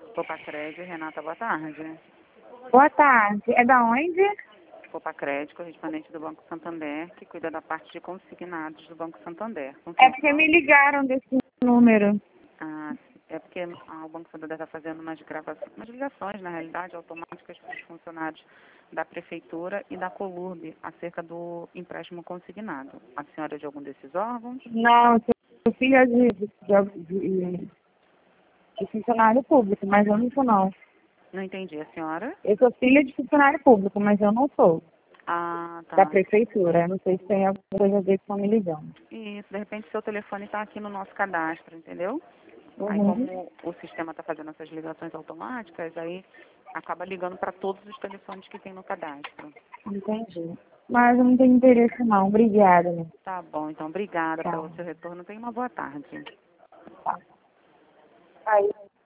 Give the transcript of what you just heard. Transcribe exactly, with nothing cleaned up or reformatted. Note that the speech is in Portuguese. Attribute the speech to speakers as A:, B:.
A: Copacred, Renata, boa tarde.
B: Boa tarde. É da onde?
A: Copacred, correspondente do Banco Santander, que cuida da parte de consignados do Banco Santander. Com
B: É
A: quem
B: porque
A: falo?
B: me ligaram desse número.
A: Ah, é porque ah, o Banco Santander está fazendo umas gravações, umas ligações, na realidade, automáticas para os funcionários da Prefeitura e da Colurb acerca do empréstimo consignado. A senhora é de algum desses órgãos?
B: Não, eu sou filha de, de, de, de funcionário público, mas eu não sou não.
A: Não entendi. A senhora?
B: Eu sou filha de funcionário público, mas eu não sou
A: Ah,
B: da
A: tá.
B: prefeitura. Eu não sei se tem alguma coisa a ver com me ligando.
A: Isso, de repente seu telefone está aqui no nosso cadastro, entendeu? Aí
B: Uhum.
A: como o sistema está fazendo essas ligações automáticas, aí acaba ligando para todos os telefones que tem no cadastro.
B: Entendi. Mas eu não tenho interesse não. Obrigada. Né?
A: Tá bom, então obrigada
B: Tá.
A: pelo seu retorno. Tenha uma boa tarde.
B: Tá. Aí.